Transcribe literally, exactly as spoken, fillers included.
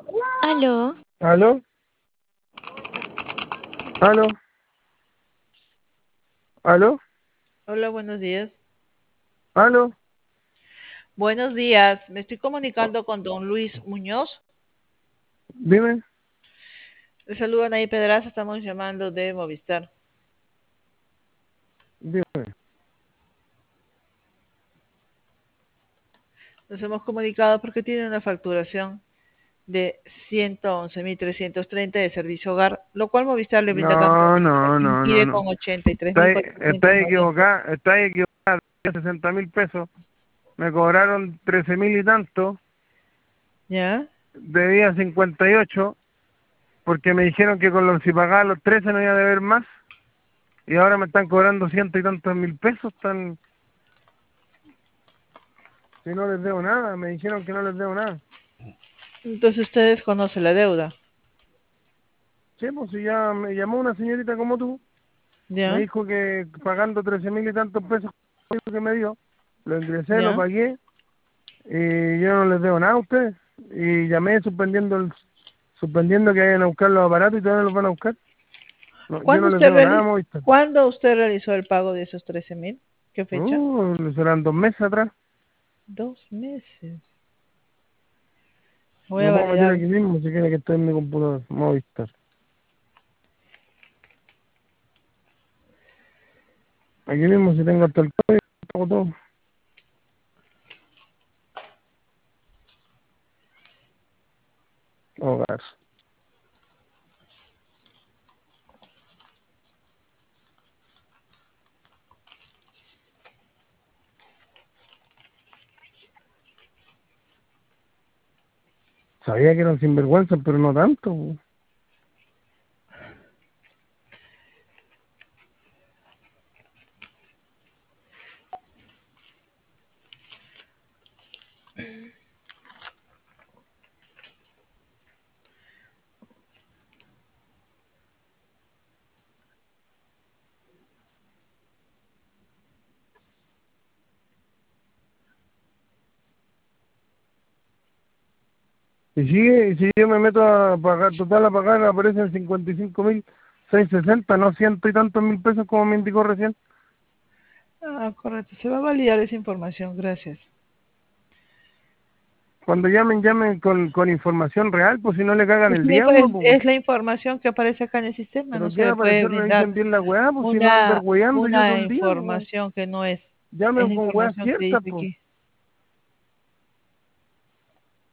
Aló, ¿Aló? ¿Aló? ¿Aló? Hola, buenos días. ¿Aló? Buenos días, me estoy comunicando con don Luis Muñoz. Dime, Le saludan ahí Pedraza, estamos llamando de Movistar. dime. Nos hemos comunicado porque tiene una facturación de ciento once mil trescientos treinta de servicio hogar, lo cual Movistar le brinda No, cancelación no, no, no, impide no. con ochenta y tres Está, mil cuatrocientos está noventa. equivocada, está equivocada. sesenta mil pesos. Me cobraron trece mil y tanto. ¿Ya? Debía cincuenta y ocho porque me dijeron que con los, si pagaba los trece no iba a deber más. Y ahora me están cobrando ciento y tantos mil pesos. Están, si no les debo nada, me dijeron que no les debo nada. Entonces usted desconoce la deuda. Sí, pues si ya me llamó una señorita como tú, me ¿Ya? dijo que pagando trece mil y tantos pesos que me dio, lo ingresé, lo ¿Ya? pagué y yo no les debo nada a ustedes. Y llamé suspendiendo el, suspendiendo que vayan a buscar los aparatos y todavía los van a buscar. No, yo ¿Cuándo no les usted debo nada a realizó, Movistar. ¿Cuándo usted realizó el pago de esos trece mil? ¿Qué fecha? Uh, serán dos meses atrás. Dos meses. Voy a Lo puedo meter validar. aquí mismo si quiere que esté en mi computador. Movistar. Aquí mismo si tengo hasta el código, pago todo. Hogar. Sabía que eran sinvergüenza, pero no tanto. Y sigue, si yo me meto a pagar, total a pagar, aparecen cincuenta y cinco mil seiscientos sesenta, no ciento y tantos mil pesos como me indicó recién. Ah, correcto. Se va a validar esa información. Gracias. Cuando llamen, llamen con, con información real, pues si no le cagan Es, el la día a info- uno, es- pues. es la información que aparece acá en el sistema. No Pero se ¿qué va a le puede aparecer? brindar Revisen bien la weá, pues si no andar una, weyando yo todo una el día, pues. información que no es. Es Llamen la con weas información que ciertas, dice pues. aquí.